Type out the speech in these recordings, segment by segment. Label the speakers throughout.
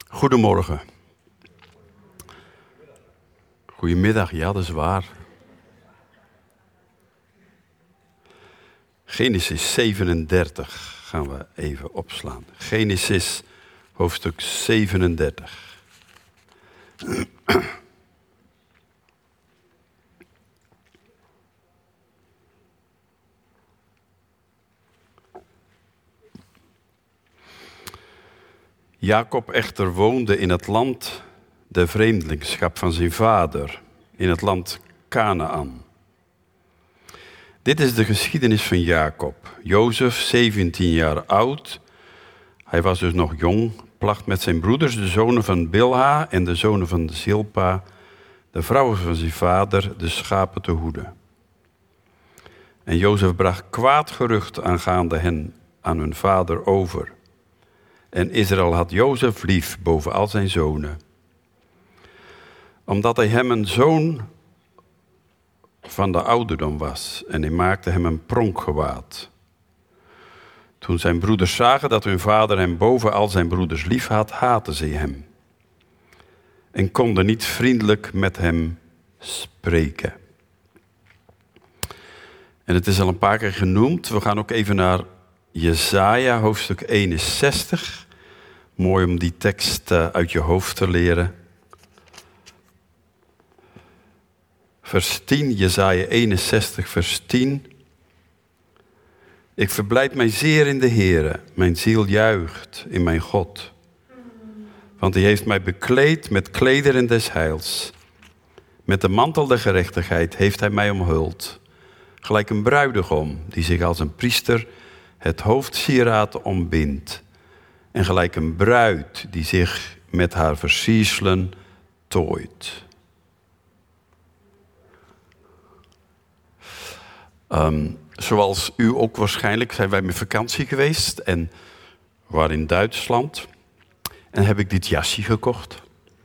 Speaker 1: Goedemorgen. Goedemiddag, ja, dat is waar. Genesis 37 gaan we even opslaan. Genesis hoofdstuk 37. Jacob echter woonde in het land de vreemdelingschap van zijn vader, in het land Kanaan. Dit is de geschiedenis van Jacob. Jozef, 17 jaar oud, hij was dus nog jong, placht met zijn broeders, de zonen van Bilha en de zonen van Zilpa, de vrouwen van zijn vader, de schapen te hoeden. En Jozef bracht kwaad gerucht aangaande hen aan hun vader over. En Israël had Jozef lief boven al zijn zonen, omdat hij hem een zoon van de ouderdom was, en hij maakte hem een pronkgewaad. Toen zijn broeders zagen dat hun vader hem boven al zijn broeders lief had, haatten ze hem en konden niet vriendelijk met hem spreken. En het is al een paar keer genoemd. We gaan ook even naar Jesaja, hoofdstuk 61. Mooi om die tekst uit je hoofd te leren. Vers 10, Jesaja 61, vers 10. Ik verblijd mij zeer in de Heere, mijn ziel juicht in mijn God. Want hij heeft mij bekleed met klederen des heils. Met de mantel der gerechtigheid heeft hij mij omhuld. Gelijk een bruidegom die zich als een priester het hoofdsieraad ombindt. En gelijk een bruid die zich met haar versierselen tooit. Zoals u ook waarschijnlijk zijn wij met vakantie geweest en we waren in Duitsland. En heb ik dit jasje gekocht.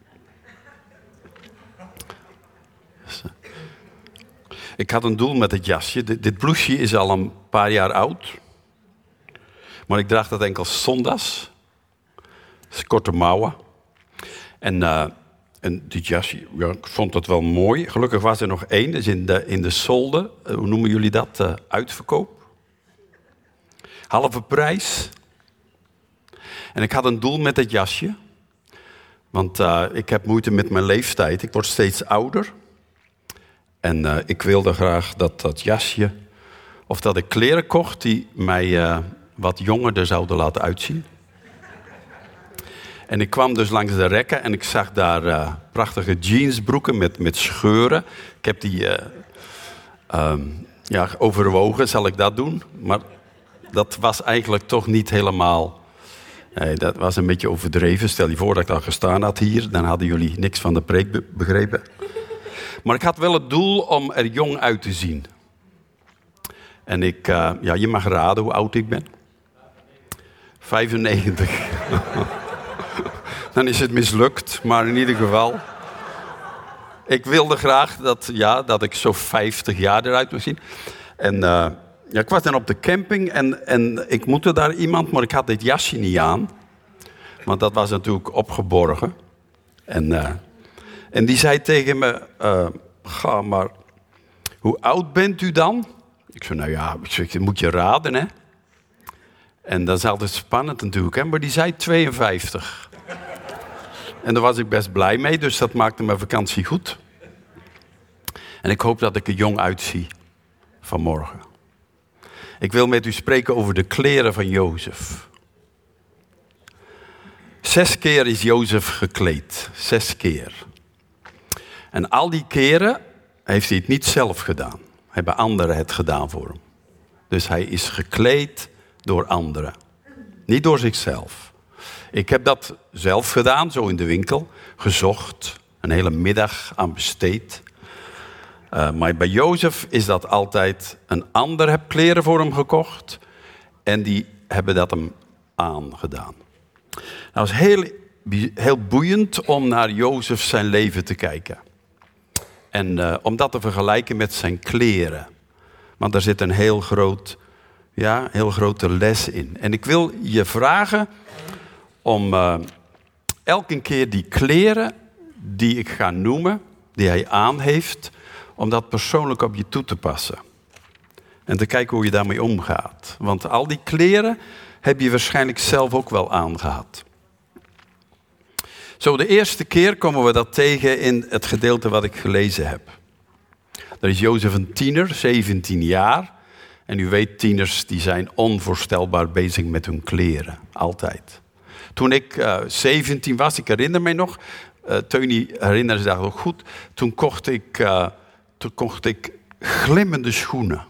Speaker 1: Ik had een doel met het jasje. Dit blouseje is al een paar jaar oud. Maar ik draag dat enkel zondags. Het is korte mouwen. En dit jasje, ja, ik vond het wel mooi. Gelukkig was er nog één, dus in de solde. Hoe noemen jullie dat? Uitverkoop. Halve prijs. En ik had een doel met het jasje. Want ik heb moeite met mijn leeftijd. Ik word steeds ouder. En ik wilde graag dat jasje, of dat ik kleren kocht die mij wat jonger er zouden laten uitzien. En ik kwam dus langs de rekken en ik zag daar prachtige jeansbroeken met scheuren. Ik heb die overwogen, zal ik dat doen? Maar dat was eigenlijk toch niet helemaal. Nee, dat was een beetje overdreven. Stel je voor dat ik al gestaan had hier, dan hadden jullie niks van de preek begrepen. Maar ik had wel het doel om er jong uit te zien. En je mag raden hoe oud ik ben. 95. Dan is het mislukt, maar in ieder geval. Ik wilde graag dat ik zo 50 jaar eruit moest zien. En ik was dan op de camping en ik moette daar iemand, maar ik had dit jasje niet aan. Want dat was natuurlijk opgeborgen. En die zei tegen me, ga maar, hoe oud bent u dan? Ik zei, dat moet je raden, hè. En dat is altijd spannend natuurlijk, hè. Maar die zei 52. En daar was ik best blij mee, dus dat maakte mijn vakantie goed. En ik hoop dat ik er jong uitzie vanmorgen. Ik wil met u spreken over de kleren van Jozef. 6 keer is Jozef gekleed. 6 keer. En al die keren heeft hij het niet zelf gedaan. Hebben anderen het gedaan voor hem. Dus hij is gekleed door anderen. Niet door zichzelf. Ik heb dat zelf gedaan, zo in de winkel. Gezocht. Een hele middag aan besteed. Maar bij Jozef is dat altijd een ander heeft kleren voor hem gekocht. En die hebben dat hem aangedaan. Nou, het is heel boeiend om naar Jozef zijn leven te kijken. En om dat te vergelijken met zijn kleren. Want daar zit een heel grote les in. En ik wil je vragen om elke keer die kleren die ik ga noemen, die hij aan heeft, om dat persoonlijk op je toe te passen. En te kijken hoe je daarmee omgaat. Want al die kleren heb je waarschijnlijk zelf ook wel aangehad. Zo, de eerste keer komen we dat tegen in het gedeelte wat ik gelezen heb. Er is Jozef een tiener, 17 jaar. En u weet, tieners die zijn onvoorstelbaar bezig met hun kleren. Altijd. Toen ik 17 was, ik herinner mij nog, Teunie herinnert zich dat ook goed. Toen kocht ik glimmende schoenen.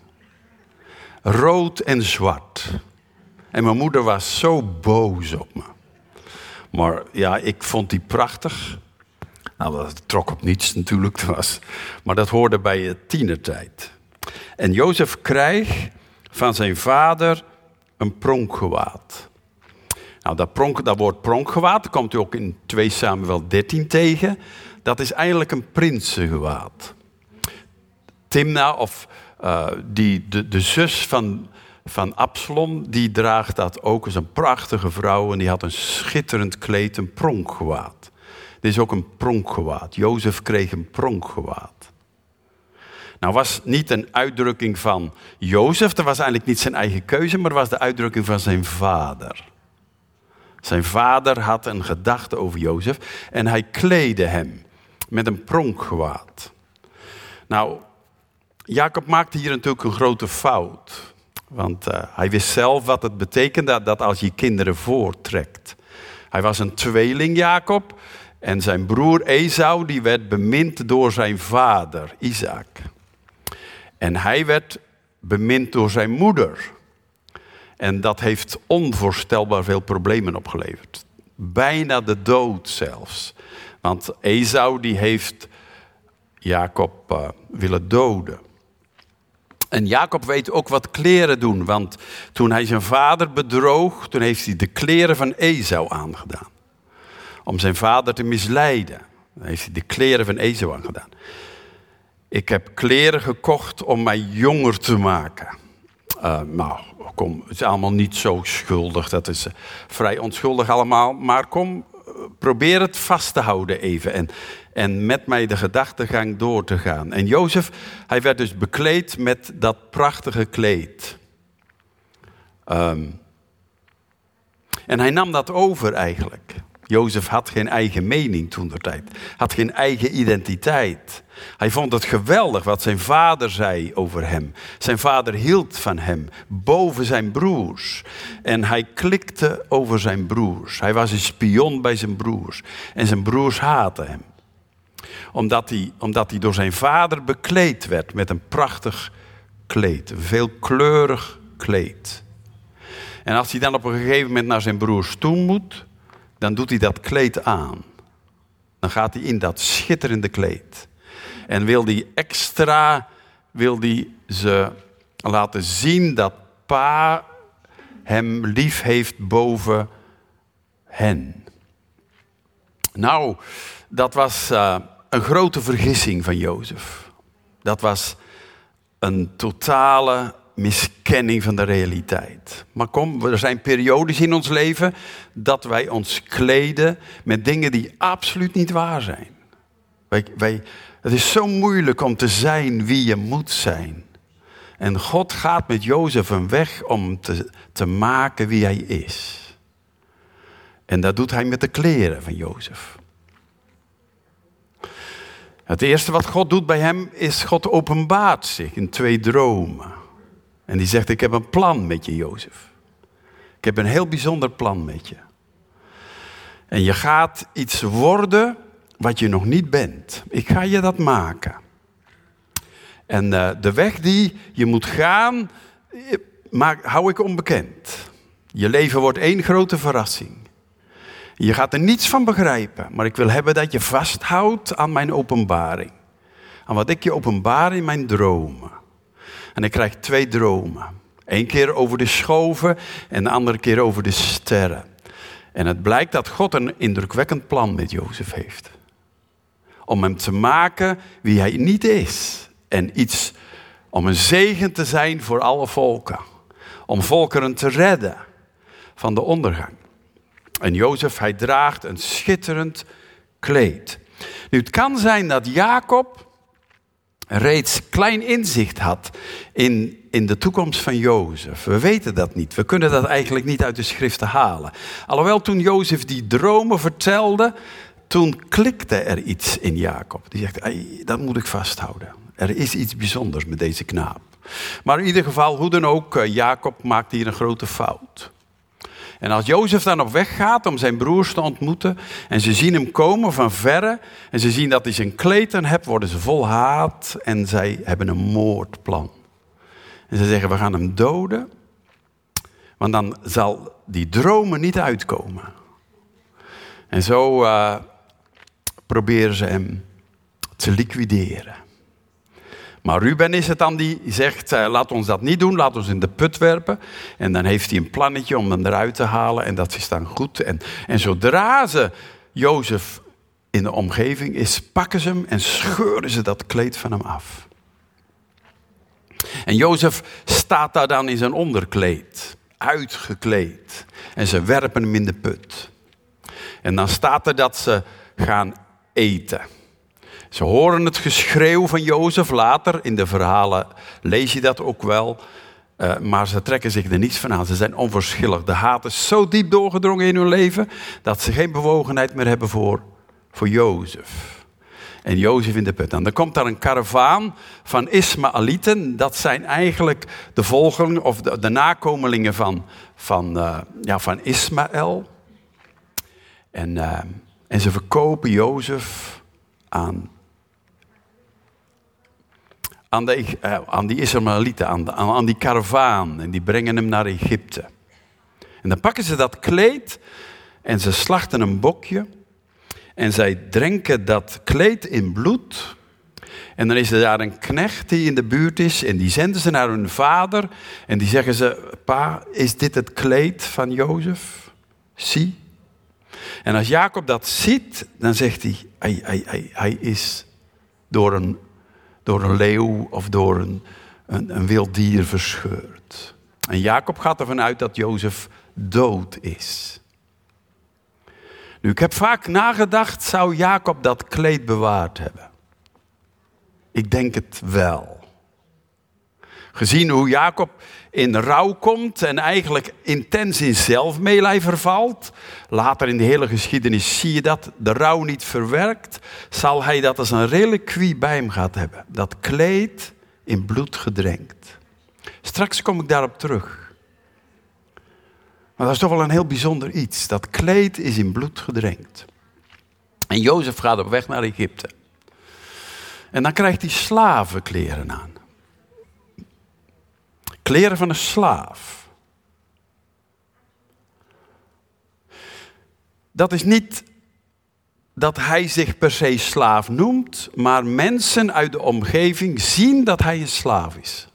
Speaker 1: Rood en zwart. En mijn moeder was zo boos op me. Maar ja, ik vond die prachtig. Nou, dat trok op niets natuurlijk. Maar dat hoorde bij je tienertijd. En Jozef krijgt van zijn vader een pronkgewaad. Nou, dat woord pronkgewaad komt u ook in 2 Samuel 13 tegen. Dat is eigenlijk een prinsengewaad. Timna, of de zus van Absalom, die draagt dat ook als een prachtige vrouw. En die had een schitterend kleed, een pronkgewaad. Dit is ook een pronkgewaad. Jozef kreeg een pronkgewaad. Nou, was niet een uitdrukking van Jozef. Dat was eigenlijk niet zijn eigen keuze, maar was de uitdrukking van zijn vader. Zijn vader had een gedachte over Jozef en hij kleedde hem met een pronkgewaad. Nou, Jacob maakte hier natuurlijk een grote fout. Want hij wist zelf wat het betekende dat als je kinderen voortrekt. Hij was een tweeling, Jacob. En zijn broer Esau die werd bemind door zijn vader, Isaac. En hij werd bemind door zijn moeder. En dat heeft onvoorstelbaar veel problemen opgeleverd. Bijna de dood zelfs. Want Esau die heeft Jacob willen doden. En Jacob weet ook wat kleren doen. Want toen hij zijn vader bedroog, toen heeft hij de kleren van Esau aangedaan. Om zijn vader te misleiden. Dan heeft hij de kleren van Esau aangedaan. Ik heb kleren gekocht om mij jonger te maken. Nou, kom, het is allemaal niet zo schuldig. Dat is vrij onschuldig allemaal. Maar kom, probeer het vast te houden even. En met mij de gedachtegang door te gaan. En Jozef, hij werd dus bekleed met dat prachtige kleed. En hij nam dat over eigenlijk. Jozef had geen eigen mening toentertijd. Had geen eigen identiteit. Hij vond het geweldig wat zijn vader zei over hem. Zijn vader hield van hem, boven zijn broers. En hij klikte over zijn broers. Hij was een spion bij zijn broers. En zijn broers haatten hem. Omdat hij door zijn vader bekleed werd met een prachtig kleed. Een veelkleurig kleed. En als hij dan op een gegeven moment naar zijn broers toe moet, dan doet hij dat kleed aan. Dan gaat hij in dat schitterende kleed. En wil hij ze laten zien dat pa hem lief heeft boven hen. Nou, dat was een grote vergissing van Jozef. Dat was een totale miskenning van de realiteit. Maar kom, er zijn periodes in ons leven dat wij ons kleden met dingen die absoluut niet waar zijn. Het is zo moeilijk om te zijn wie je moet zijn. En God gaat met Jozef een weg om te maken wie hij is. En dat doet hij met de kleren van Jozef. Het eerste wat God doet bij hem is, God openbaart zich in 2 dromen. En die zegt, ik heb een plan met je, Jozef. Ik heb een heel bijzonder plan met je. En je gaat iets worden wat je nog niet bent. Ik ga je dat maken. En de weg die je moet gaan, hou ik onbekend. Je leven wordt 1 grote verrassing. Je gaat er niets van begrijpen, maar ik wil hebben dat je vasthoudt aan mijn openbaring. Aan wat ik je openbaar in mijn dromen. En ik krijg 2 dromen. 1 keer over de schoven en de andere keer over de sterren. En het blijkt dat God een indrukwekkend plan met Jozef heeft. Om hem te maken wie hij niet is. En om een zegen te zijn voor alle volken. Om volkeren te redden van de ondergang. En Jozef, hij draagt een schitterend kleed. Nu, het kan zijn dat Jacob reeds klein inzicht had in de toekomst van Jozef. We weten dat niet. We kunnen dat eigenlijk niet uit de schriften halen. Alhoewel toen Jozef die dromen vertelde, toen klikte er iets in Jacob. Die zegt, dat moet ik vasthouden. Er is iets bijzonders met deze knaap. Maar in ieder geval, hoe dan ook, Jacob maakt hier een grote fout. En als Jozef dan op weg gaat om zijn broers te ontmoeten en ze zien hem komen van verre en ze zien dat hij zijn kleed aan heeft, worden ze vol haat en zij hebben een moordplan. En ze zeggen, we gaan hem doden, want dan zal die dromen niet uitkomen. En zo proberen ze hem te liquideren. Maar Ruben is het dan die zegt, laat ons dat niet doen, laat ons in de put werpen. En dan heeft hij een plannetje om hem eruit te halen en dat is dan goed. En zodra ze Jozef in de omgeving is, pakken ze hem en scheuren ze dat kleed van hem af. En Jozef staat daar dan in zijn onderkleed, uitgekleed. En ze werpen hem in de put. En dan staat er dat ze gaan eten. Ze horen het geschreeuw van Jozef later. In de verhalen lees je dat ook wel. Maar ze trekken zich er niets van aan. Ze zijn onverschillig. De haat is zo diep doorgedrongen in hun leven dat ze geen bewogenheid meer hebben voor Jozef. En Jozef in de put. En dan komt daar een karavaan van Ismaëlieten. Dat zijn eigenlijk de volgelingen of de nakomelingen van Ismaël. En ze verkopen Jozef aan die Ismaëlieten, aan die karavaan. En die brengen hem naar Egypte. En dan pakken ze dat kleed en ze slachten een bokje. En zij drenken dat kleed in bloed. En dan is er daar een knecht die in de buurt is. En die zenden ze naar hun vader. En die zeggen ze, pa, is dit het kleed van Jozef? Zie. En als Jacob dat ziet, dan zegt hij is door een leeuw of door een wild dier verscheurd. En Jacob gaat ervan uit dat Jozef dood is. Nu, ik heb vaak nagedacht, zou Jacob dat kleed bewaard hebben? Ik denk het wel. Gezien hoe Jacob in rouw komt en eigenlijk intens in zelfmeelij vervalt. Later in de hele geschiedenis zie je dat. De rouw niet verwerkt. Zal hij dat als een reliquie bij hem gehad hebben. Dat kleed in bloed gedrenkt. Straks kom ik daarop terug. Maar dat is toch wel een heel bijzonder iets. Dat kleed is in bloed gedrenkt. En Jozef gaat op weg naar Egypte. En dan krijgt hij slavenkleren aan. Kleren van een slaaf. Dat is niet dat hij zich per se slaaf noemt, maar mensen uit de omgeving zien dat hij een slaaf is.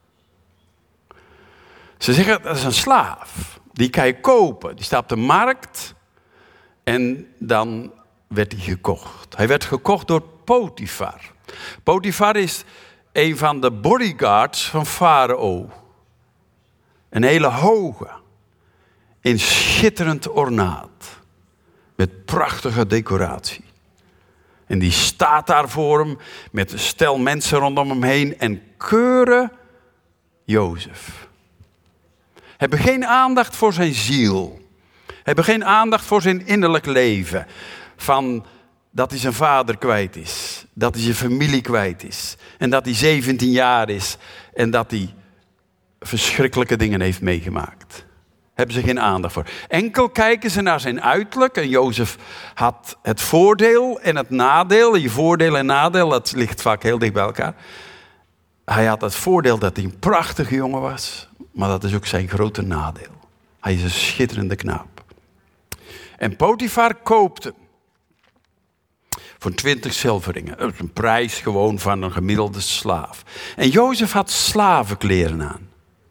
Speaker 1: Ze zeggen, dat is een slaaf. Die kan je kopen. Die staat op de markt en dan werd hij gekocht. Hij werd gekocht door Potifar. Potifar is een van de bodyguards van Farao. Een hele hoge, in schitterend ornaat, met prachtige decoratie. En die staat daar voor hem met een stel mensen rondom hem heen en keuren Jozef. Hebben geen aandacht voor zijn ziel. Hebben geen aandacht voor zijn innerlijk leven. Van dat hij zijn vader kwijt is. Dat hij zijn familie kwijt is. En dat hij 17 jaar is. En dat hij verschrikkelijke dingen heeft meegemaakt. Hebben ze geen aandacht voor. Enkel kijken ze naar zijn uiterlijk. En Jozef had het voordeel en het nadeel. Je voordeel en nadeel, dat ligt vaak heel dicht bij elkaar. Hij had het voordeel dat hij een prachtige jongen was. Maar dat is ook zijn grote nadeel. Hij is een schitterende knaap. En Potifar koopt hem. Voor 20 zilverringen. Dat is een prijs gewoon van een gemiddelde slaaf. En Jozef had slavenkleren aan.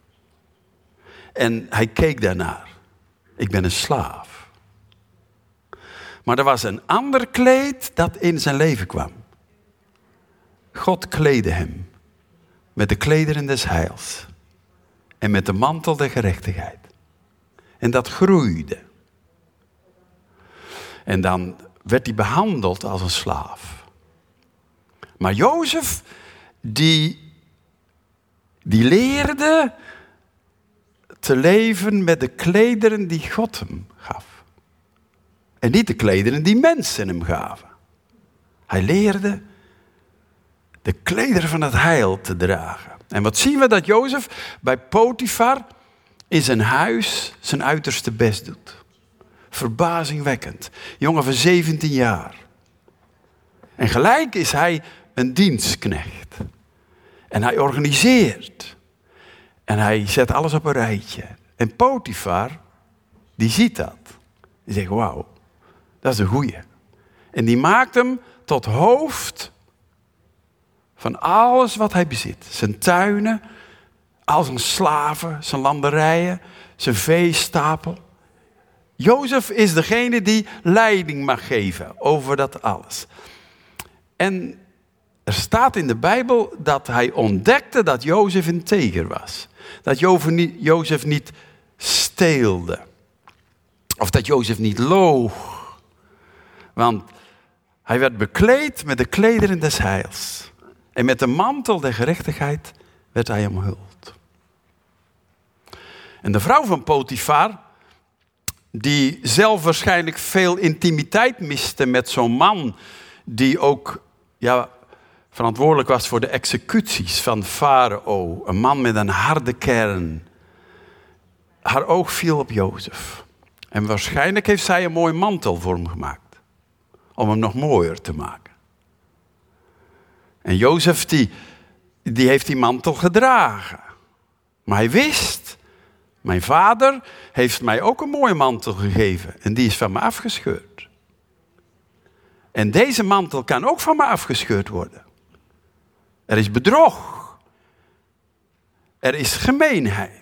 Speaker 1: En hij keek daarnaar. Ik ben een slaaf. Maar er was een ander kleed dat in zijn leven kwam. God kleedde hem. Met de klederen des heils. En met de mantel der gerechtigheid. En dat groeide. En dan werd hij behandeld als een slaaf. Maar Jozef, die leerde te leven met de klederen die God hem gaf. En niet de klederen die mensen hem gaven. Hij leerde de klederen van het heil te dragen. En wat zien we dat Jozef bij Potifar in zijn huis zijn uiterste best doet. Verbazingwekkend. Jongen van 17 jaar. En gelijk is hij een dienstknecht. En hij organiseert. En hij zet alles op een rijtje. En Potifar, die ziet dat. Die zegt, wauw, dat is een goeie. En die maakt hem tot hoofd van alles wat hij bezit. Zijn tuinen, al zijn slaven, zijn landerijen, zijn veestapel. Jozef is degene die leiding mag geven over dat alles. En er staat in de Bijbel dat hij ontdekte dat Jozef integer was. Dat Jozef niet steelde. Of dat Jozef niet loog. Want hij werd bekleed met de klederen des heils. En met de mantel der gerechtigheid werd hij omhuld. En de vrouw van Potifar, die zelf waarschijnlijk veel intimiteit miste met zo'n man, die ook verantwoordelijk was voor de executies van Farao. Een man met een harde kern. Haar oog viel op Jozef. En waarschijnlijk heeft zij een mooi mantel voor hem gemaakt. Om hem nog mooier te maken. En Jozef die heeft die mantel gedragen. Maar hij wist, mijn vader heeft mij ook een mooie mantel gegeven. En die is van me afgescheurd. En deze mantel kan ook van me afgescheurd worden. Er is bedrog. Er is gemeenheid.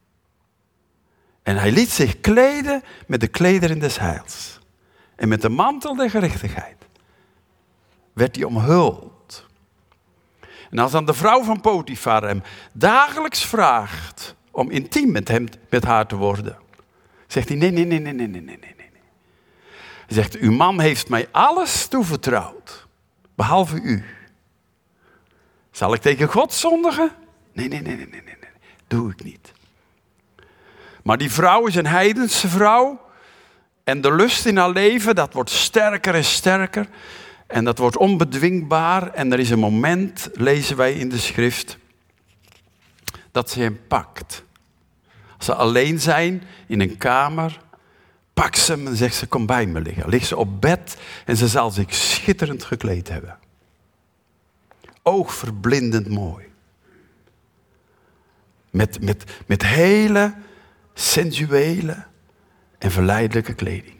Speaker 1: En hij liet zich kleden met de klederen des heils. En met de mantel der gerechtigheid werd hij omhuld. En als dan de vrouw van Potifar hem dagelijks vraagt om intiem met haar te worden, zegt hij nee. Hij zegt, uw man heeft mij alles toevertrouwd, behalve u. Zal ik tegen God zondigen? Nee, doe ik niet. Maar die vrouw is een heidense vrouw. En de lust in haar leven, dat wordt sterker en sterker. En dat wordt onbedwingbaar. En er is een moment, lezen wij in de schrift, dat ze hem pakt. Als ze alleen zijn in een kamer, pakt ze hem en zegt ze, kom bij me liggen. Ligt ze op bed en ze zal zich schitterend gekleed hebben. Oogverblindend mooi. Met hele sensuele en verleidelijke kleding.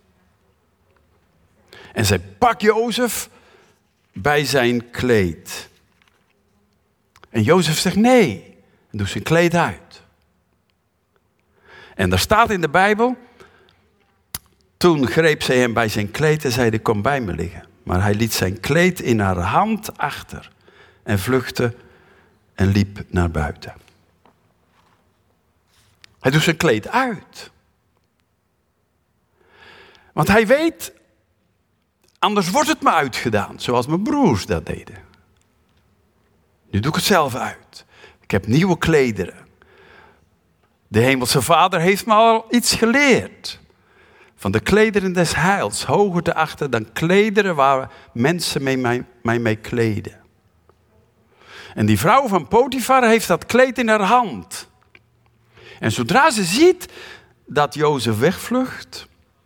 Speaker 1: En zij pakt Jozef bij zijn kleed. En Jozef zegt nee. En doet zijn kleed uit. En daar staat in de Bijbel, toen greep zij hem bij zijn kleed en zei, kom bij me liggen. Maar hij liet zijn kleed in haar hand achter. En vluchtte en liep naar buiten. Hij doet zijn kleed uit. Want hij weet, anders wordt het me uitgedaan. Zoals mijn broers dat deden. Nu doe ik het zelf uit. Ik heb nieuwe klederen. De hemelse Vader heeft me al iets geleerd. Van de klederen des heils. Hoger te achten dan klederen waar mensen mij mee kleden. En die vrouw van Potifar heeft dat kleed in haar hand. En zodra ze ziet dat Jozef wegvlucht,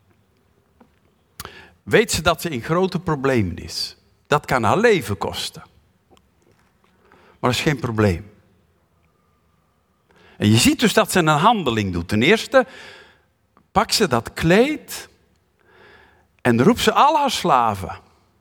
Speaker 1: weet ze dat ze in grote problemen is. Dat kan haar leven kosten. Maar dat is geen probleem. En je ziet dus dat ze een handeling doet. Ten eerste pakt ze dat kleed en roept ze al haar slaven.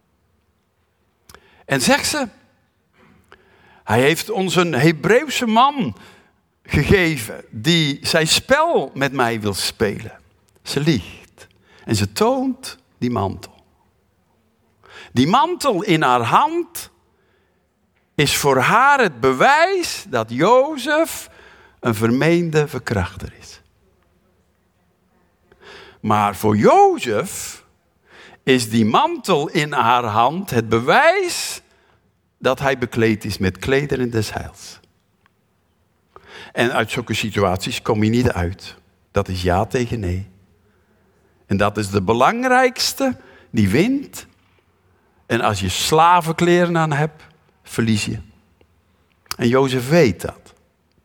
Speaker 1: En zegt ze, hij heeft ons een Hebreeuwse man gegeven die zijn spel met mij wil spelen. Ze liegt en ze toont die mantel. Die mantel in haar hand is voor haar het bewijs dat Jozef een vermeende verkrachter is. Maar voor Jozef is die mantel in haar hand het bewijs dat hij bekleed is met klederen des heils. En uit zulke situaties kom je niet uit. Dat is ja tegen nee. En dat is de belangrijkste die wint. En als je slavenkleren aan hebt, verlies je. En Jozef weet dat.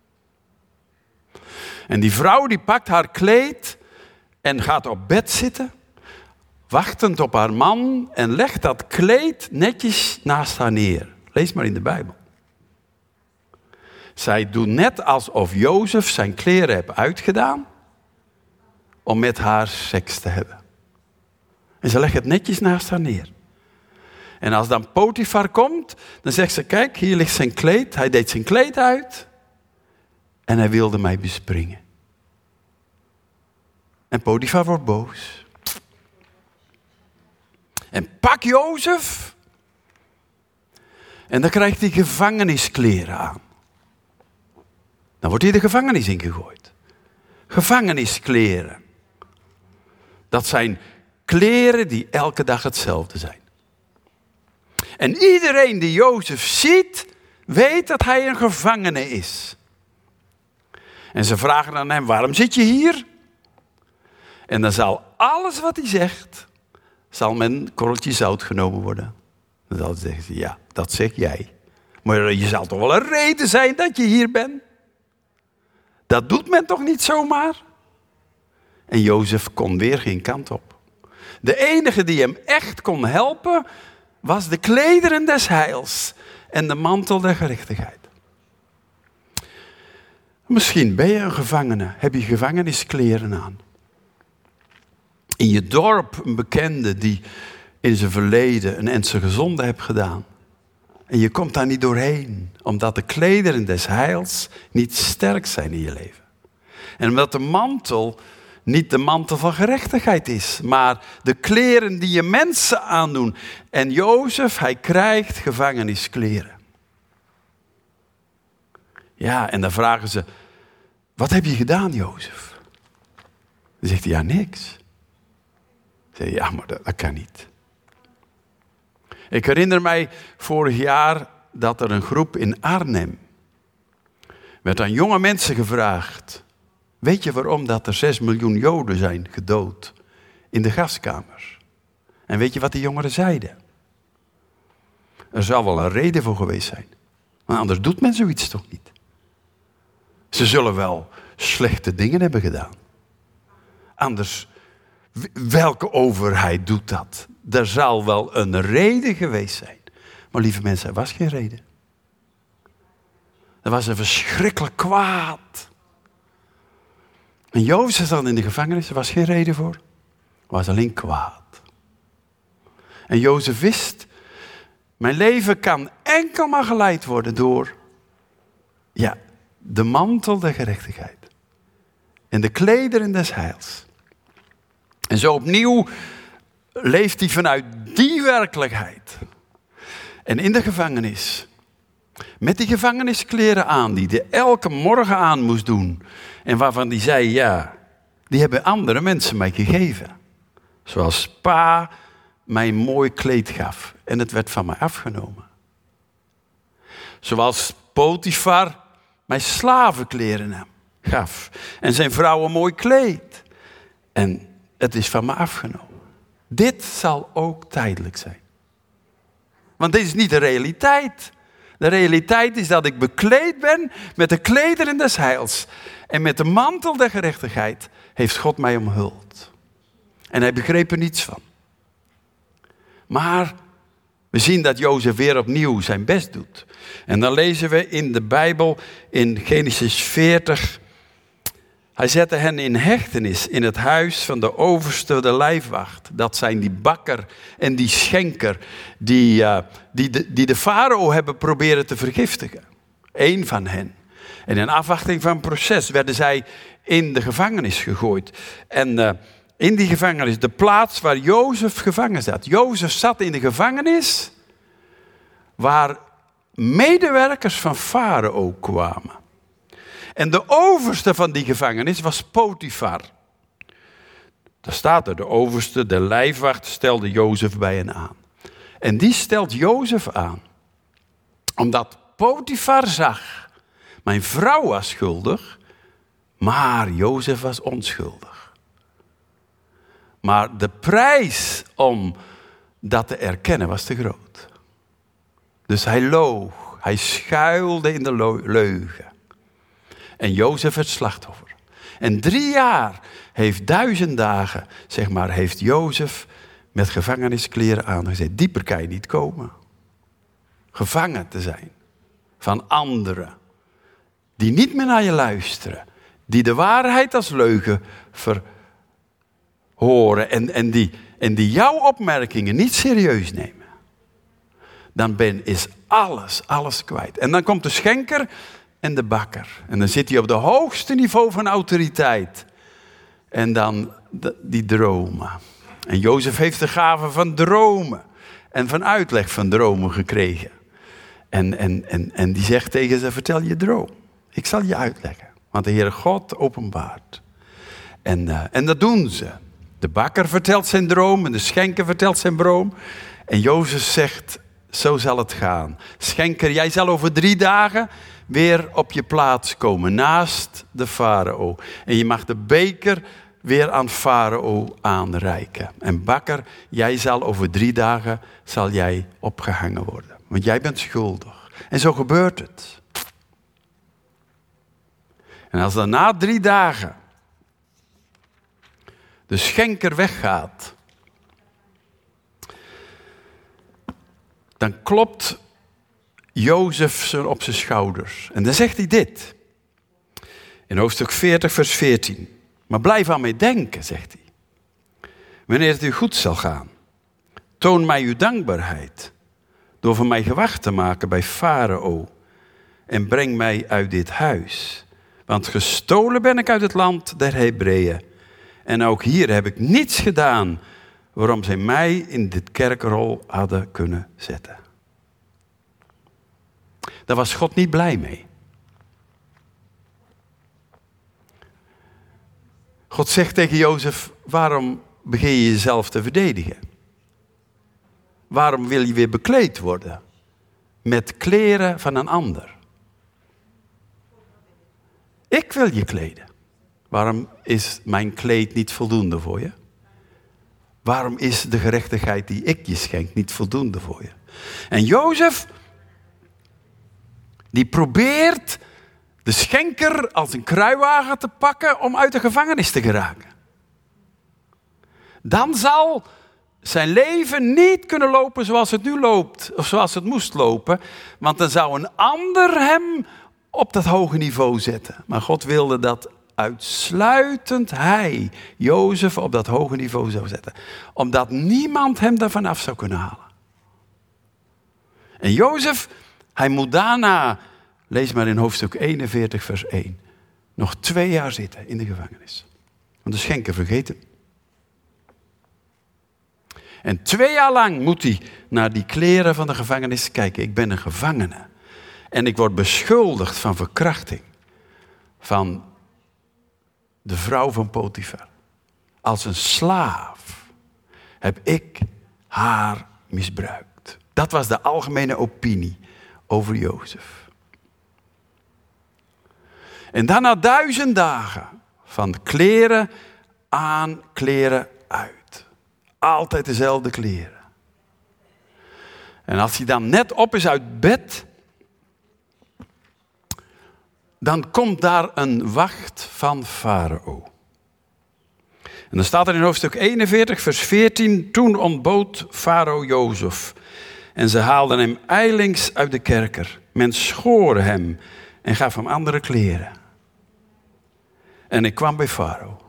Speaker 1: En die vrouw die pakt haar kleed en gaat op bed zitten, wachtend op haar man, en legt dat kleed netjes naast haar neer. Lees maar in de Bijbel. Zij doet net alsof Jozef zijn kleren heeft uitgedaan om met haar seks te hebben. En ze legt het netjes naast haar neer. En als dan Potifar komt, dan zegt ze, kijk, hier ligt zijn kleed. Hij deed zijn kleed uit en hij wilde mij bespringen. En Potifar wordt boos. En pak Jozef. En dan krijgt hij gevangeniskleren aan. Dan wordt hij de gevangenis ingegooid. Gevangeniskleren. Dat zijn kleren die elke dag hetzelfde zijn. En iedereen die Jozef ziet, weet dat hij een gevangene is. En ze vragen aan hem, waarom zit je hier? En dan zal alles wat hij zegt, zal met een korreltje zout genomen worden. En dan zeggen ze, ja, dat zeg jij. Maar je zal toch wel een reden zijn dat je hier bent? Dat doet men toch niet zomaar? En Jozef kon weer geen kant op. De enige die hem echt kon helpen, was de klederen des heils en de mantel der gerechtigheid. Misschien ben je een gevangene, heb je gevangeniskleren aan. In je dorp een bekende die in zijn verleden een ernstige zonde heeft gedaan. En je komt daar niet doorheen, omdat de klederen des heils niet sterk zijn in je leven. En omdat de mantel niet de mantel van gerechtigheid is, maar de kleren die je mensen aandoen. En Jozef, hij krijgt gevangeniskleren. Ja, en dan vragen ze, wat heb je gedaan, Jozef? Dan zegt hij, ja, niks. Dan zeg je, ja, maar dat kan niet. Ik herinner mij vorig jaar dat er een groep in Arnhem werd aan jonge mensen gevraagd, weet je waarom dat er 6 miljoen Joden zijn gedood in de gaskamers? En weet je wat die jongeren zeiden? Er zal wel een reden voor geweest zijn. Want anders doet men zoiets toch niet. Ze zullen wel slechte dingen hebben gedaan. Anders, welke overheid doet dat? Er zal wel een reden geweest zijn. Maar lieve mensen, er was geen reden. Er was een verschrikkelijk kwaad. En Jozef zat in de gevangenis, er was geen reden voor. Er was alleen kwaad. En Jozef wist, mijn leven kan enkel maar geleid worden door de mantel der gerechtigheid. En de klederen des heils. En zo opnieuw leeft hij vanuit die werkelijkheid. En in de gevangenis, met die gevangeniskleren aan, die hij elke morgen aan moest doen. En waarvan hij zei, ja, die hebben andere mensen mij gegeven. Zoals pa mij een mooi kleed gaf en het werd van mij afgenomen. Zoals Potifar mij slavenkleren gaf en zijn vrouw een mooi kleed. En het is van me afgenomen. Dit zal ook tijdelijk zijn. Want dit is niet de realiteit. De realiteit is dat ik bekleed ben met de klederen des heils. En met de mantel der gerechtigheid heeft God mij omhuld. En hij begreep er niets van. Maar we zien dat Jozef weer opnieuw zijn best doet. En dan lezen we in de Bijbel in Genesis 40. Hij zette hen in hechtenis in het huis van de overste, de lijfwacht. Dat zijn die bakker en die schenker die de farao hebben proberen te vergiftigen. Eén van hen. En in afwachting van het proces werden zij in de gevangenis gegooid. En in die gevangenis, de plaats waar Jozef gevangen zat. Jozef zat in de gevangenis waar medewerkers van farao kwamen. En de overste van die gevangenis was Potifar. Daar staat er, de overste, de lijfwacht stelde Jozef bij hen aan. En die stelt Jozef aan. Omdat Potifar zag, mijn vrouw was schuldig, maar Jozef was onschuldig. Maar de prijs om dat te erkennen was te groot. Dus hij loog, hij schuilde in de leugen. En Jozef werd slachtoffer. En 3 jaar heeft 1000 dagen, heeft Jozef met gevangeniskleren aangezet. Dieper kan je niet komen. Gevangen te zijn van anderen. Die niet meer naar je luisteren. Die de waarheid als leugen verhoren. En die jouw opmerkingen niet serieus nemen. Dan is alles kwijt. En dan komt de schenker en de bakker. En dan zit hij op de hoogste niveau van autoriteit. En dan die dromen. En Jozef heeft de gave van dromen. En van uitleg van dromen gekregen. En die zegt tegen ze, vertel je droom. Ik zal je uitleggen. Want de Heere God openbaart. En dat doen ze. De bakker vertelt zijn droom en de schenker vertelt zijn droom. En Jozef zegt, zo zal het gaan. Schenker, jij zal over 3 dagen weer op je plaats komen. Naast de farao. En je mag de beker weer aan farao aanreiken. En bakker, jij zal over 3 dagen zal jij opgehangen worden. Want jij bent schuldig. En zo gebeurt het. En als dan na 3 dagen de schenker weggaat, dan klopt Jozef op zijn schouders. En dan zegt hij dit. In hoofdstuk 40, vers 14. Maar blijf aan mij denken, zegt hij. Wanneer het u goed zal gaan, toon mij uw dankbaarheid. Door voor mij gewacht te maken bij farao. En breng mij uit dit huis. Want gestolen ben ik uit het land der Hebreeën. En ook hier heb ik niets gedaan waarom zij mij in dit kerkerhol hadden kunnen zetten. Daar was God niet blij mee. God zegt tegen Jozef, waarom begin je jezelf te verdedigen? Waarom wil je weer bekleed worden met kleren van een ander? Ik wil je kleden. Waarom is mijn kleed niet voldoende voor je? Waarom is de gerechtigheid die ik je schenk niet voldoende voor je? En Jozef, die probeert de schenker als een kruiwagen te pakken om uit de gevangenis te geraken. Dan zal zijn leven niet kunnen lopen zoals het nu loopt, of zoals het moest lopen, want dan zou een ander hem op dat hoge niveau zetten. Maar God wilde dat uitsluitend hij, Jozef, op dat hoge niveau zou zetten. Omdat niemand hem daarvan af zou kunnen halen. En Jozef, hij moet daarna, lees maar in hoofdstuk 41 vers 1, nog 2 jaar zitten in de gevangenis. Want de schenker vergeet hem. En 2 jaar lang moet hij naar die kleren van de gevangenis kijken. Ik ben een gevangene. En ik word beschuldigd van verkrachting. Van de vrouw van Potifar. Als een slaaf heb ik haar misbruikt. Dat was de algemene opinie over Jozef. En dan na 1000 dagen van kleren aan, kleren uit. Altijd dezelfde kleren. En als hij dan net op is uit bed, dan komt daar een wacht van farao. En dan staat er in hoofdstuk 41, vers 14, toen ontbood farao Jozef. En ze haalden hem ijlings uit de kerker. Men schoor hem en gaf hem andere kleren. En ik kwam bij farao.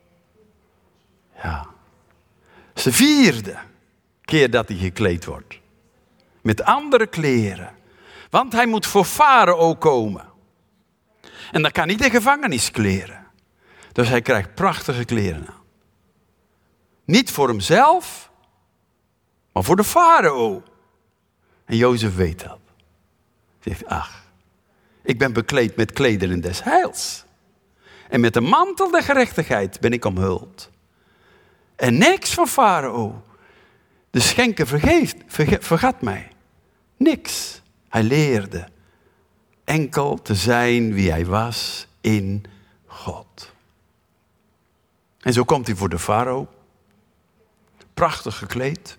Speaker 1: Ja. Het is de 4e keer dat hij gekleed wordt. Met andere kleren. Want hij moet voor farao komen. En dat kan niet in gevangeniskleren. Dus hij krijgt prachtige kleren aan. Niet voor hemzelf, maar voor de farao. En Jozef weet dat. Hij zegt, ach, ik ben bekleed met klederen des heils. En met de mantel der gerechtigheid ben ik omhuld. En niks van Farao. De schenker vergat mij. Niks. Hij leerde enkel te zijn wie hij was in God. En zo komt hij voor de farao. Prachtig gekleed.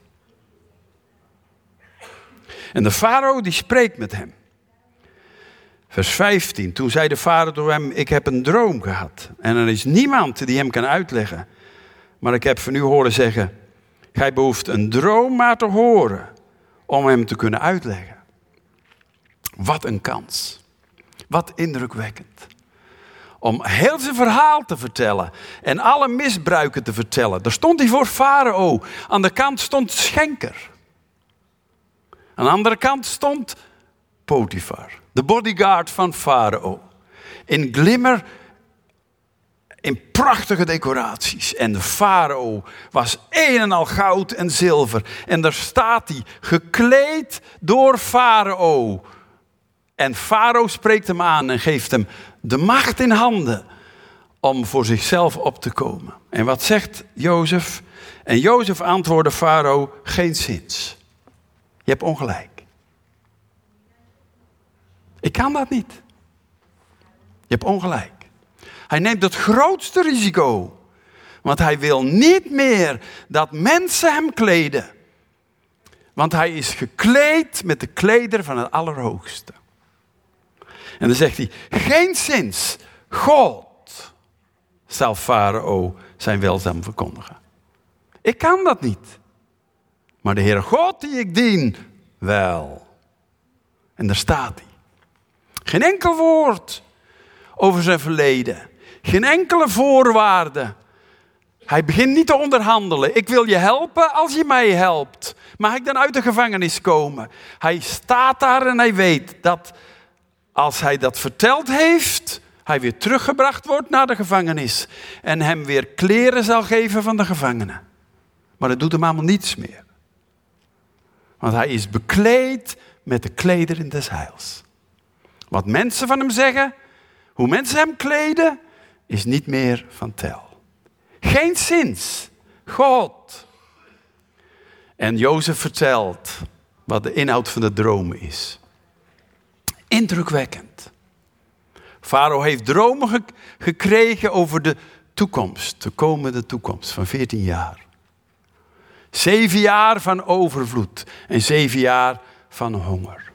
Speaker 1: En de farao die spreekt met hem. Vers 15. Toen zei de farao door hem: ik heb een droom gehad. En er is niemand die hem kan uitleggen. Maar ik heb van u horen zeggen: gij behoeft een droom maar te horen om hem te kunnen uitleggen. Wat een kans. Wat indrukwekkend. Om heel zijn verhaal te vertellen. En alle misbruiken te vertellen. Daar stond hij voor farao. Aan de kant stond schenker. Aan de andere kant stond Potifar. De bodyguard van farao. In glimmer. In prachtige decoraties. En de farao was een en al goud en zilver. En daar staat hij. Gekleed door farao. En farao spreekt hem aan en geeft hem de macht in handen om voor zichzelf op te komen. En wat zegt Jozef? En Jozef antwoordde farao: geen zins. Je hebt ongelijk. Ik kan dat niet. Je hebt ongelijk. Hij neemt het grootste risico. Want hij wil niet meer dat mensen hem kleden. Want hij is gekleed met de kleder van het Allerhoogste. En dan zegt hij: geen zins, God zal farao zijn welzijn verkondigen. Ik kan dat niet. Maar de Heere God die ik dien, wel. En daar staat hij. Geen enkel woord over zijn verleden. Geen enkele voorwaarde. Hij begint niet te onderhandelen. Ik wil je helpen als je mij helpt. Mag ik dan uit de gevangenis komen? Hij staat daar en hij weet dat als hij dat verteld heeft, hij weer teruggebracht wordt naar de gevangenis. En hem weer kleren zal geven van de gevangenen. Maar dat doet hem allemaal niets meer. Want hij is bekleed met de klederen des heils. Wat mensen van hem zeggen, hoe mensen hem kleden, is niet meer van tel. Geen zins. God. En Jozef vertelt wat de inhoud van de dromen is. Indrukwekkend. Farao heeft dromen gekregen over de toekomst, de komende toekomst van 14 jaar. 7 jaar van overvloed en 7 jaar van honger.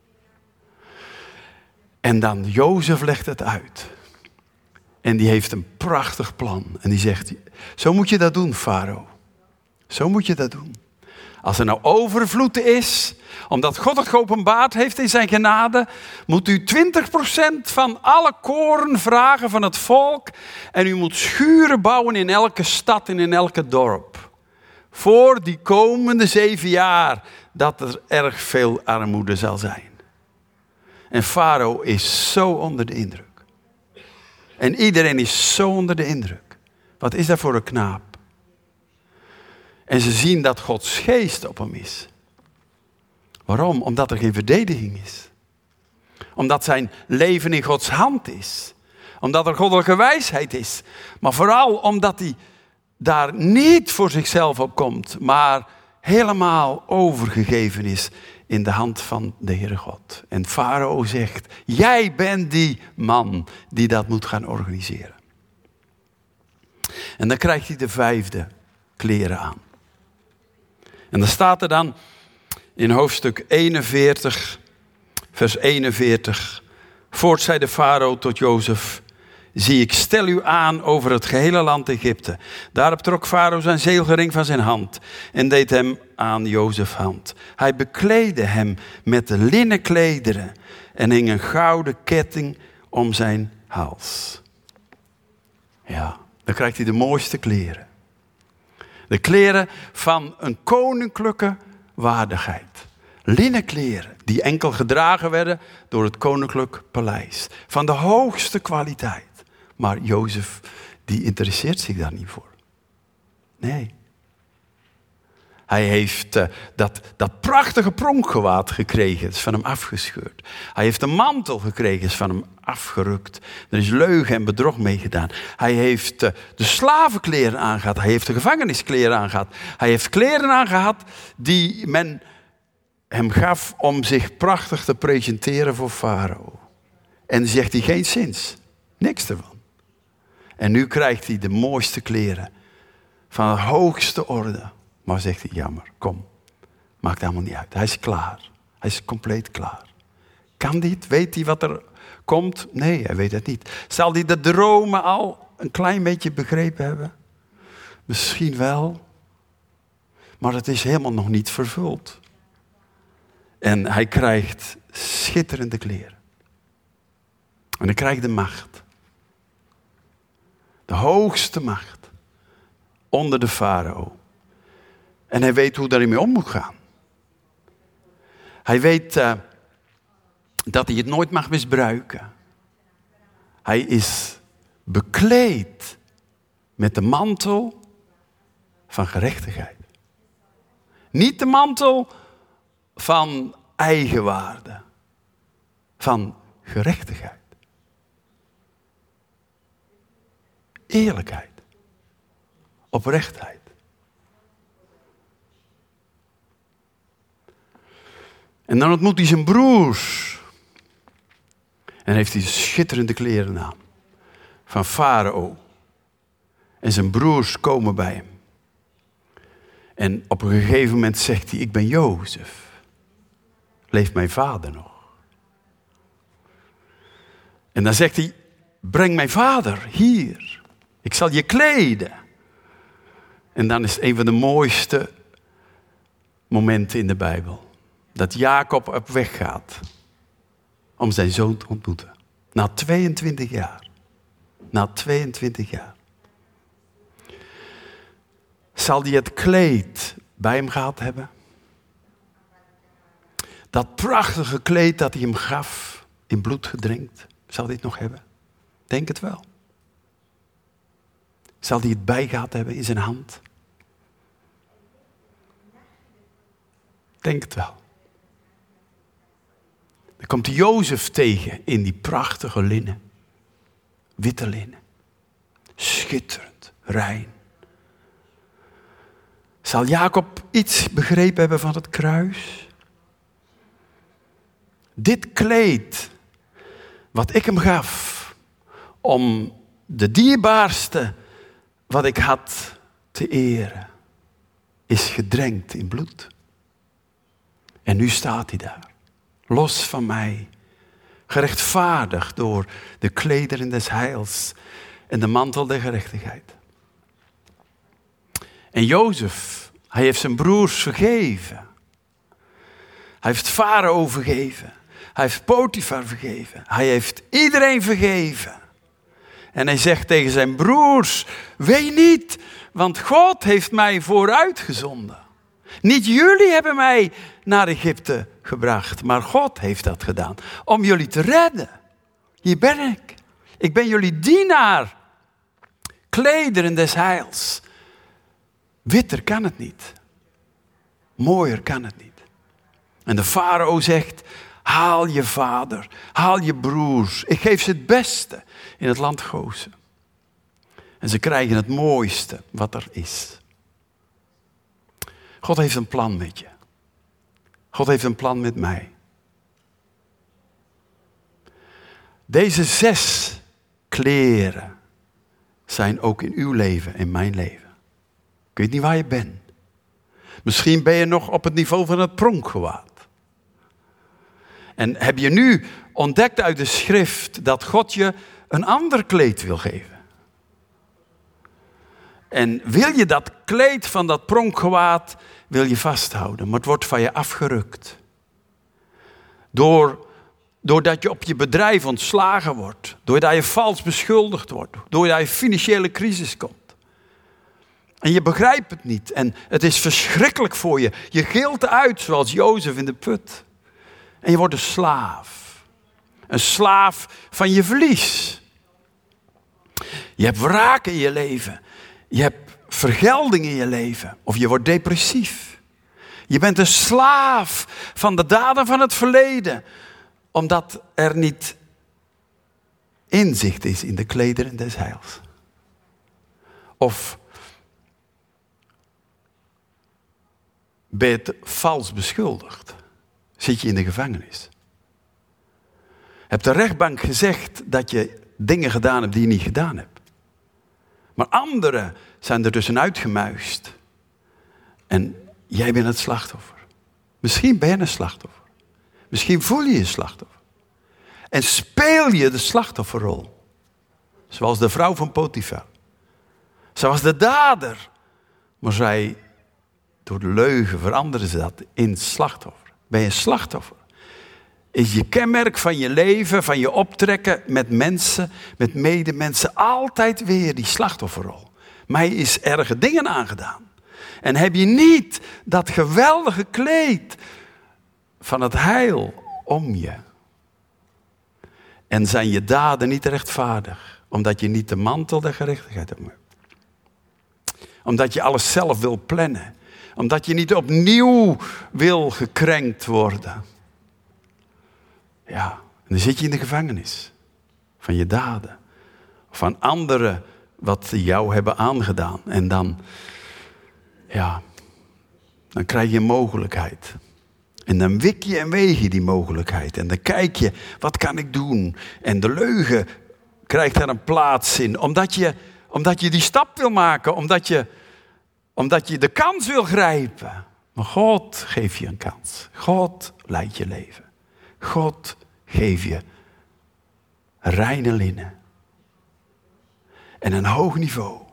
Speaker 1: En dan Jozef legt het uit. En die heeft een prachtig plan. En die zegt: zo moet je dat doen, farao. Zo moet je dat doen. Als er nou overvloed is, omdat God het geopenbaard heeft in zijn genade, moet u 20% van alle koren vragen van het volk. En u moet schuren bouwen in elke stad en in elke dorp. Voor die komende 7 jaar, dat er erg veel armoede zal zijn. En farao is zo onder de indruk. En iedereen is zo onder de indruk. Wat is dat voor een knaap? En ze zien dat Gods geest op hem is. Waarom? Omdat er geen verdediging is. Omdat zijn leven in Gods hand is. Omdat er goddelijke wijsheid is. Maar vooral omdat hij daar niet voor zichzelf op komt. Maar helemaal overgegeven is in de hand van de Heere God. En farao zegt: jij bent die man die dat moet gaan organiseren. En dan krijgt hij de 5e kleren aan. En dan staat er dan in hoofdstuk 41, vers 41. Voort zei de farao tot Jozef: zie, ik stel u aan over het gehele land Egypte. Daarop trok farao zijn zegelring van zijn hand en deed hem aan Jozefs hand. Hij bekleedde hem met de linnen klederen en hing een gouden ketting om zijn hals. Ja, dan krijgt hij de mooiste kleren. De kleren van een koninklijke waardigheid. Linnen kleren die enkel gedragen werden door het koninklijk paleis. Van de hoogste kwaliteit. Maar Jozef, die interesseert zich daar niet voor. Nee. Hij heeft dat prachtige pronkgewaad gekregen. Het is van hem afgescheurd. Hij heeft een mantel gekregen. Het is van hem afgerukt. Er is leugen en bedrog mee gedaan. Hij heeft de slavenkleren aangehad. Hij heeft de gevangeniskleren aangehad. Hij heeft kleren aangehad die men hem gaf om zich prachtig te presenteren voor Farao. En zegt hij geen zins. Niks ervan. En nu krijgt hij de mooiste kleren. Van de hoogste orde. Maar zegt hij, jammer, kom. Maakt helemaal niet uit. Hij is klaar. Hij is compleet klaar. Kan hij het? Weet hij wat er komt? Nee, hij weet het niet. Zal hij de dromen al een klein beetje begrepen hebben? Misschien wel. Maar het is helemaal nog niet vervuld. En hij krijgt schitterende kleren. En hij krijgt de macht. De hoogste macht. Onder de farao. En hij weet hoe daarmee om moet gaan. Hij weet dat hij het nooit mag misbruiken. Hij is bekleed met de mantel van gerechtigheid. Niet de mantel van eigenwaarde. Van gerechtigheid. Eerlijkheid. Oprechtheid. En dan ontmoet hij zijn broers. En heeft hij schitterende kleren aan. Van Farao. En zijn broers komen bij hem. En op een gegeven moment zegt hij, ik ben Jozef. Leeft mijn vader nog? En dan zegt hij, breng mijn vader hier. Ik zal je kleden. En dan is het een van de mooiste momenten in de Bijbel. Dat Jacob op weg gaat om zijn zoon te ontmoeten. Na 22 jaar. Na 22 jaar. Zal hij het kleed bij hem gehad hebben? Dat prachtige kleed dat hij hem gaf, in bloed gedrenkt. Zal hij het nog hebben? Denk het wel. Zal hij het bij gehad hebben in zijn hand? Denk het wel. Dan komt Jozef tegen in die prachtige linnen. Witte linnen. Schitterend, rein. Zal Jacob iets begrepen hebben van het kruis? Dit kleed, wat ik hem gaf, om de dierbaarste wat ik had te eren, is gedrenkt in bloed. En nu staat hij daar, los van mij, gerechtvaardigd door de klederen des heils en de mantel der gerechtigheid. En Jozef, hij heeft zijn broers vergeven. Hij heeft Farao vergeven. Hij heeft Potifar vergeven. Hij heeft iedereen vergeven. En hij zegt tegen zijn broers, wee niet, want God heeft mij vooruitgezonden. Niet jullie hebben mij naar Egypte gebracht, maar God heeft dat gedaan. Om jullie te redden. Hier ben ik. Ik ben jullie dienaar. Klederen des heils. Witter kan het niet. Mooier kan het niet. En de farao zegt, haal je vader, haal je broers. Ik geef ze het beste in het land Gozen. En ze krijgen het mooiste wat er is. God heeft een plan met je. God heeft een plan met mij. Deze 6 kleren zijn ook in uw leven, in mijn leven. Ik weet niet waar je bent. Misschien ben je nog op het niveau van het pronkgewaad. En heb je nu ontdekt uit de schrift dat God je een ander kleed wil geven? En wil je dat kleed van dat pronkgewaad wil je vasthouden, maar het wordt van je afgerukt. Doordat je op je bedrijf ontslagen wordt, doordat je vals beschuldigd wordt, doordat je financiële crisis komt. En je begrijpt het niet en het is verschrikkelijk voor je. Je gilt uit zoals Jozef in de put. En je wordt een slaaf. Een slaaf van je verlies. Je hebt wraak in je leven. Je hebt vergelding in je leven. Of je wordt depressief. Je bent een slaaf van de daden van het verleden. Omdat er niet inzicht is in de klederen des heils. Of ben je vals beschuldigd? Zit je in de gevangenis? Hebt de rechtbank gezegd dat je dingen gedaan hebt die je niet gedaan hebt? Maar anderen zijn er tussenuit gemuist. En jij bent het slachtoffer. Misschien ben je een slachtoffer. Misschien voel je je slachtoffer. En speel je de slachtofferrol. Zoals de vrouw van Potifar. Zoals de dader. Maar zij, door de leugen veranderen ze dat in slachtoffer. Ben je een slachtoffer? Is je kenmerk van je leven, van je optrekken met mensen, met medemensen, altijd weer die slachtofferrol. Mij is erge dingen aangedaan. En heb je niet dat geweldige kleed van het heil om je? En zijn je daden niet rechtvaardig, omdat je niet de mantel der gerechtigheid om hebt. Omdat je alles zelf wil plannen. Omdat je niet opnieuw wil gekrenkt worden. Ja, en dan zit je in de gevangenis. Van je daden. Van anderen wat jou hebben aangedaan. En dan krijg je een mogelijkheid. En dan wik je en weeg je die mogelijkheid. En dan kijk je, wat kan ik doen? En de leugen krijgt daar een plaats in. Omdat je die stap wil maken. Omdat je de kans wil grijpen. Maar God geeft je een kans. God leidt je leven. God geeft je reine linnen. En een hoog niveau.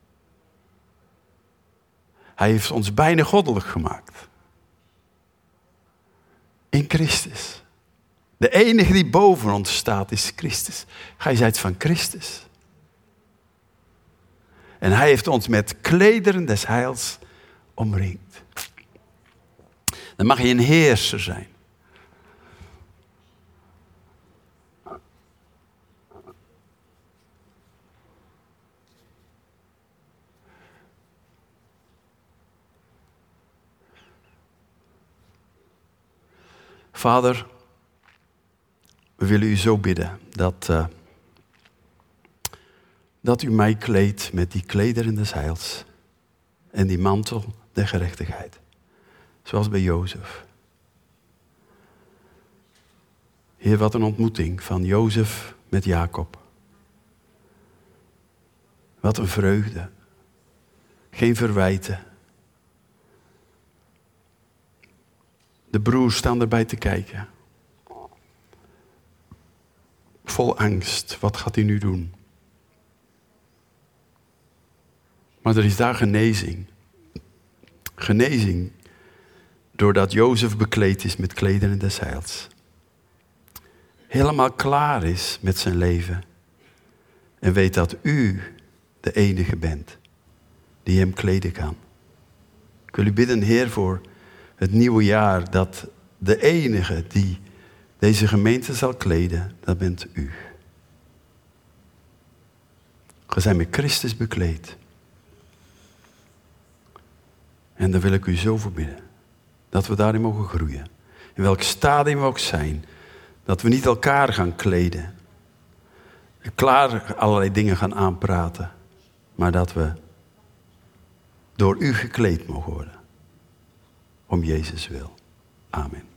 Speaker 1: Hij heeft ons bijna goddelijk gemaakt. In Christus. De enige die boven ons staat is Christus. Gij zijt van Christus. En hij heeft ons met klederen des heils omringd. Dan mag je een heerser zijn. Vader, we willen u zo bidden dat u mij kleedt met die klederen des heils en die mantel der gerechtigheid. Zoals bij Jozef. Heer, wat een ontmoeting van Jozef met Jacob. Wat een vreugde. Geen verwijten. De broers staan erbij te kijken. Vol angst. Wat gaat hij nu doen? Maar er is daar genezing. Genezing. Doordat Jozef bekleed is met klederen des heils. Helemaal klaar is met zijn leven. En weet dat u de enige bent die hem kleden kan. Ik wil u bidden, Heer, voor het nieuwe jaar, dat de enige die deze gemeente zal kleden, dat bent u. We zijn met Christus bekleed. En daar wil ik u zo voor bidden. Dat we daarin mogen groeien. In welk stadium we ook zijn. Dat we niet elkaar gaan kleden. En klaar allerlei dingen gaan aanpraten. Maar dat we door u gekleed mogen worden. Om Jezus wil. Amen.